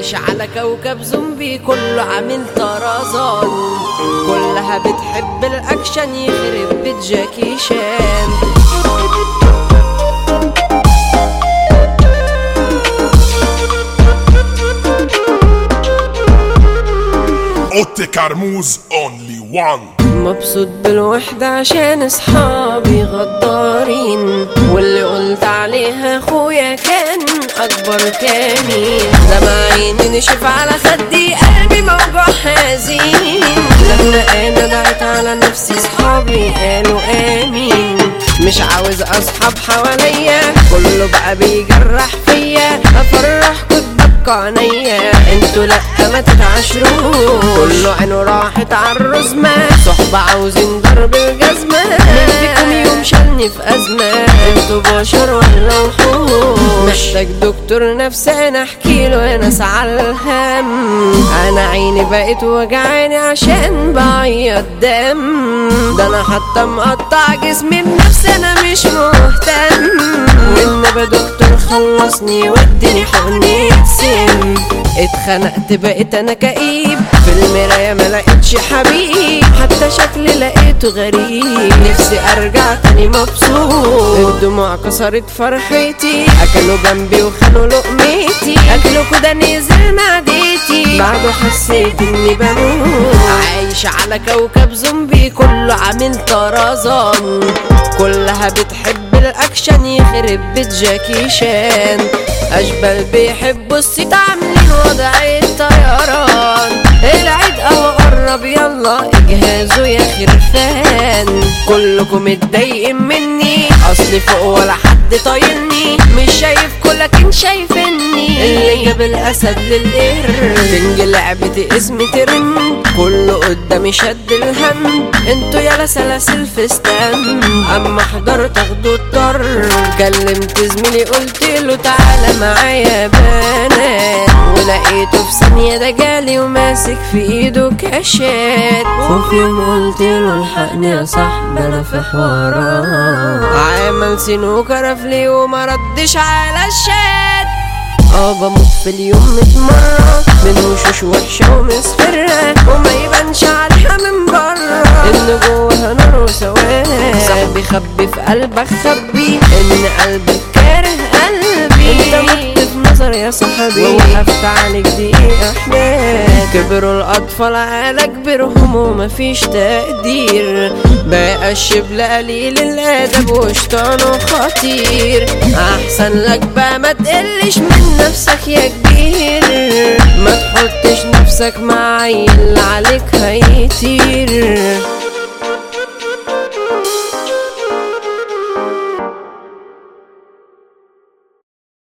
عايش على كوكب زومبي كله عامل طرزان، كلها بتحب الاكشن يخرب بيت جاكي شان. اوتي كرموز اونلي وان. مبسوط بالوحدة عشان اصحابي غدارين، واللي قلت عليها اخويا كان اكبر كمين. لما عيني نشف على خدي قلبي موجوع حزين، لما انا دعيت على نفسي صحابي قالوا امين. مش عاوز اصحاب حواليا كله بقى بيجرح فيا، افرحكوا تبكوا عينيا انتوا لا ما تتعاشروا. كله عينه راحت عالرزمة، صحبة عاوزين ضرب الجزمة. مين فيكم يوم شالني في أزمة؟ انتوا بشر ولا وحوش؟ محتاج دكتور نفساني احكيله انا على الهم. انا عيني بقت وجعاني عشان بعيط دم، ده انا حتى مقطع جسمي بنفسي انا مش مهتم. والنبي دكتور خلصني واديني حقني سم. اتخنقت بقيت انا كئيب، في المراية ما لقيتش حبيب، حتى شكلي لقيته غريب. نفسي ارجع تاني مبسوط، الدموع كسرت فرحتي، اكلوا جنبي وخانوا لقمتي، اكلوا كده نزل معدتي، بعده حسيت اني بموت. عايش على كوكب زومبي كله عامل طرزان، كلها بتحب الاكشن يخرب بيت جاكي شان. اشبال بيحبوا الصيت عاملين وضع الطيران، العيد اهو قرب يلا اجهزوا يا خرفان. كلكم متضايقين مني اصلي فوق ولا حد طايلني، مش شايفكوا لكن شايفني، اللي جاب الاسد للقر. تنج لعبتي اسمي ترند، كله قدامي شد الهم، انتوا يالا سلاسل فستان، اما حضرت اخدوا الطر. كلمت زميلي قلتله تعالى معايا بنات، ولقيته في ثانية ده جالي وماسك في ايده كاشات. وفي يوم قلتله الحقني يا صاحبي انا في حوارات، عمل سنوكة رفلي وما ردش على الشات. بموت في اليوم 100 مرة من وشوش وحشة ومصفرة، وما يبانش عليها من برا ان جواها نار وسواد. صاحبي خبي في قلبك خبي ان قلبك كاره قلبي، انت مت في نظر يا صاحبي ووقفت عليك دقيقة احباب. كبروا الاطفال على كبرهم ومفيش تقدير، بقى الشبل قليل الادب وشطانه خطير. احسن لك بقى ما تقلش من نفسك يا كبير، ما تحطش نفسك مع عيل عليك هيطير.